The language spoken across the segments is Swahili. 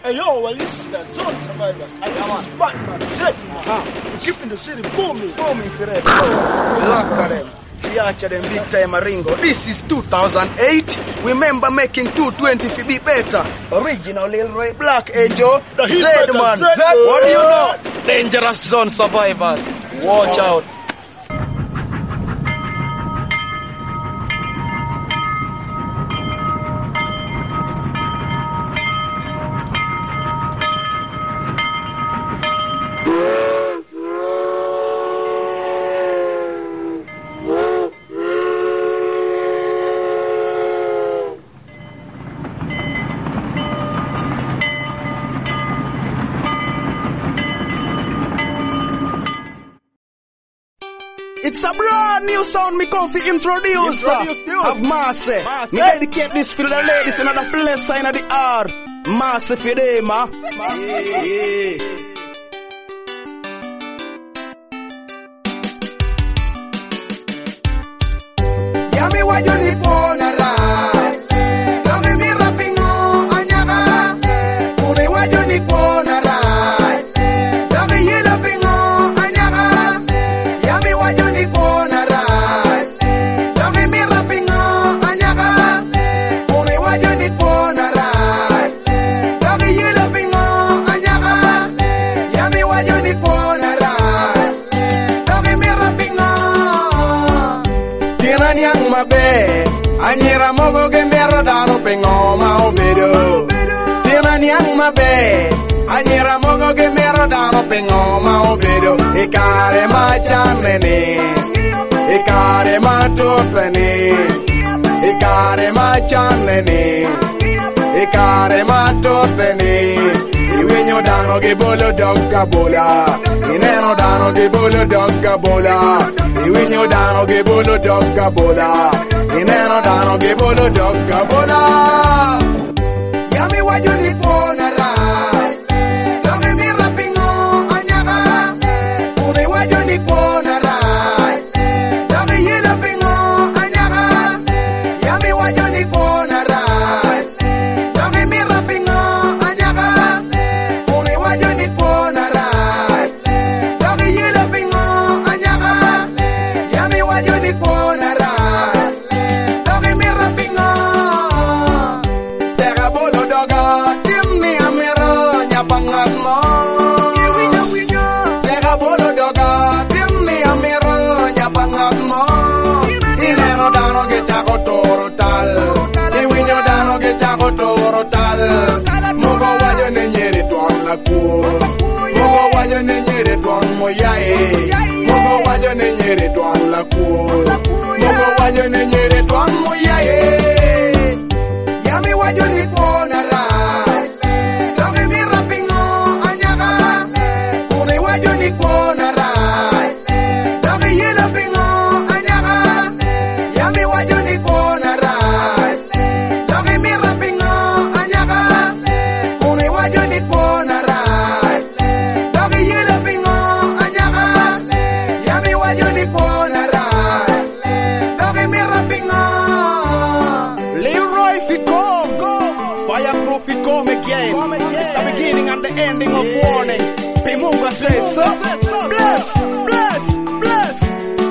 Hey, yo, well, this is the Zone Survivors. And this is Batman, Zedman. We're keeping the city booming. Booming forever. We lock at them. We archer them big time Ringo. This is 2008. Remember making 220 if be better. Original Lil Roy Black Angel. Zedman. What do you know? Dangerous Zone Survivors. Watch out. It's a brand new sound me come fi introduce. Have Marcy. Me dedicate this for the ladies in the place sign of the R. Marcy for them, Yeah, me what you need for na ride. Don't be me rapping on anyaba. For me what you need for na ride. Don't be you rapping on anyaba. Yeah, me what you need for na ride. Don't be me rapping on anyaba. For me what you need for na ride. Don't be you rapping on anyaba. Yeah, me what you need for na ride. Don't be me rapping on. Tiran yang mabe. Anyira mogo ke mero dano pengo ma obedo. Tiran yang mabe. Anyira mogo ke mero dano pengo ma obedo. Ikare ma chanene. Ikare ma topene. Ikare ma chanene. Ikare ma topene. Iwenyo dano ke bolo dogga bola. Ineno dano ke bolo dogga bola. Iwenyo dano ke bolo dogga bola. Ineno dano ke bolo dogga bola. Yami what you need for na ride. Don't be me rapping on anyaba. For me what you need for na ride. Don't be you rapping on anyaba. Yami what you need for na ride. Don't be me rapping on anyaba. For me what you need for na ride. Don't be you rapping on anyaba. Yami what you need for na ride. Don't be me rapping on. Tega bolo doga, timni amero nyapangat mo. Tega bolo doga, timni amero nyapangat mo. Ineno dano ke chako toro tal. Iwinyo dano ke chako toro tal. Mogo wajo ne nyeri tuan la kuo. Mogo wajo ne nyeri tuan mo yae. Mogo wajo ne nyeri tuan la kuo. Mogo wajo ne nyeri tuan mo yae. Yami wajo ni kuona ride. Don't be me rapping on anyaba. For me wajo ni kuona ride. Don't be you rapping on anyaba. Yami wajo ni kuona ride. Don't be me rapping on anyaba. For me wajo ni kuona ride. Don't be you rapping on anyaba. Yami wajo ni kuona ride. Don't be me rapping on. Lil Roy fi come. Fireproof fi come again. It's the beginning and the ending of warning. Pimunga says so. Bless, bless, bless.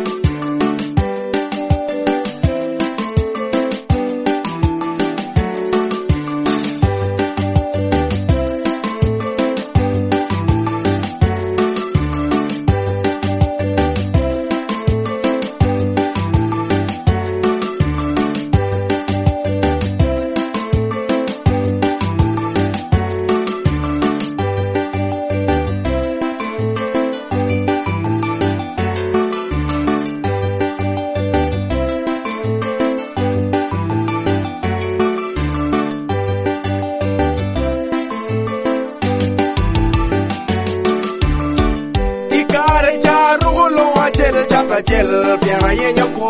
Ikare charulo achel chapachel piana yenyo ko.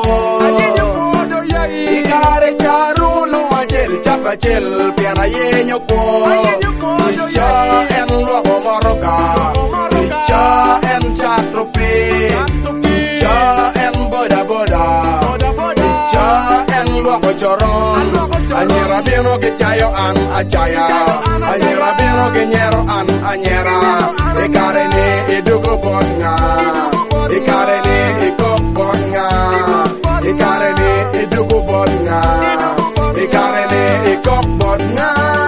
Ikare charulo achel chapachel piana yenyo ko. Icha en robo moroka. Icha en chatrope. Icha en boda boda. Icha en robo choron. Anyira bino que chayo an achaya. Anyera bino que nyero an anyera. Ikarene idugo bonga. Ikarene ikok bonga. Ikarene idugo bonga. Ikarene ikok bonga.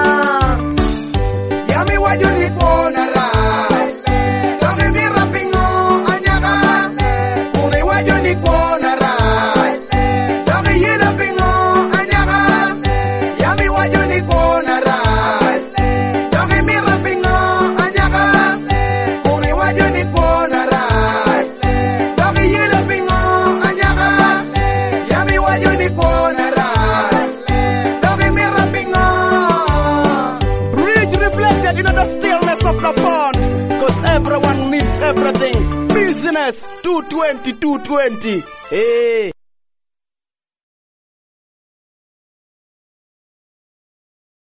Yami wajuni kuona ra. Dogi mi rapingo anyara. Kuri wajuni kuona ra. Dogi yilo pingo anyara. Yami wajuni kuona ra. Dogi mi rapingo anyara. Kuri wajuni kuona ra. Dogi yilo pingo anyara. Yami wajuni kuona ra. Dogi mi rapingo. Bridge reflected in the stillness of the pond. Cause everyone needs everything. Business 220. Hey.